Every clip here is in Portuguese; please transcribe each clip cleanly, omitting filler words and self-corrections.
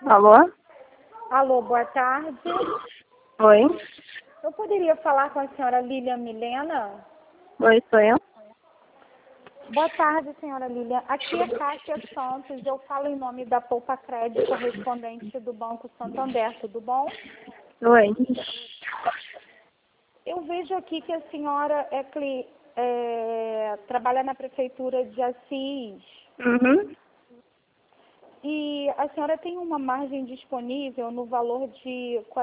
Alô? Alô, boa tarde. Oi? Eu poderia falar com a senhora Lilian Milena? Oi, sou eu? Boa tarde, senhora Lilian. Aqui é Cássia Santos. Eu falo em nome da Poupa Crédito, correspondente do Banco Santander. Tudo bom? Oi. Eu vejo aqui que a senhora trabalha na Prefeitura de Assis. Uhum. E a senhora tem uma margem disponível no valor de R$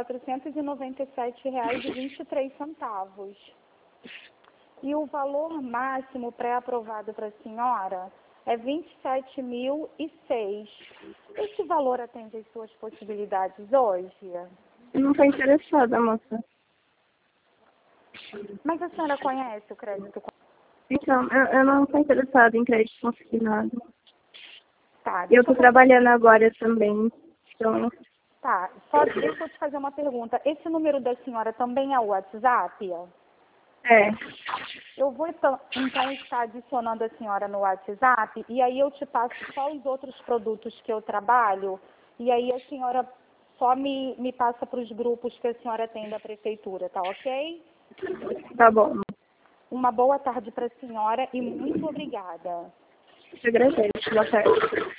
497,23. E o valor máximo pré-aprovado para a senhora é R$ 27.006. Esse valor atende às suas possibilidades hoje? Eu não tô interessada, moça. Mas a senhora conhece o crédito? Então, eu não tô interessada em crédito consignado. Tá, Eu deixa tô eu fazer... trabalhando agora também. Então, Tá, só deixa eu te fazer uma pergunta. Esse número da senhora também é o WhatsApp? é. Eu vou então estar adicionando a senhora no WhatsApp e aí eu te passo só os outros produtos que eu trabalho e aí a senhora só me passa para os grupos que a senhora tem da prefeitura, tá ok? Tá bom. Uma boa tarde para a senhora e muito obrigada. Te agradeço. Boa tarde.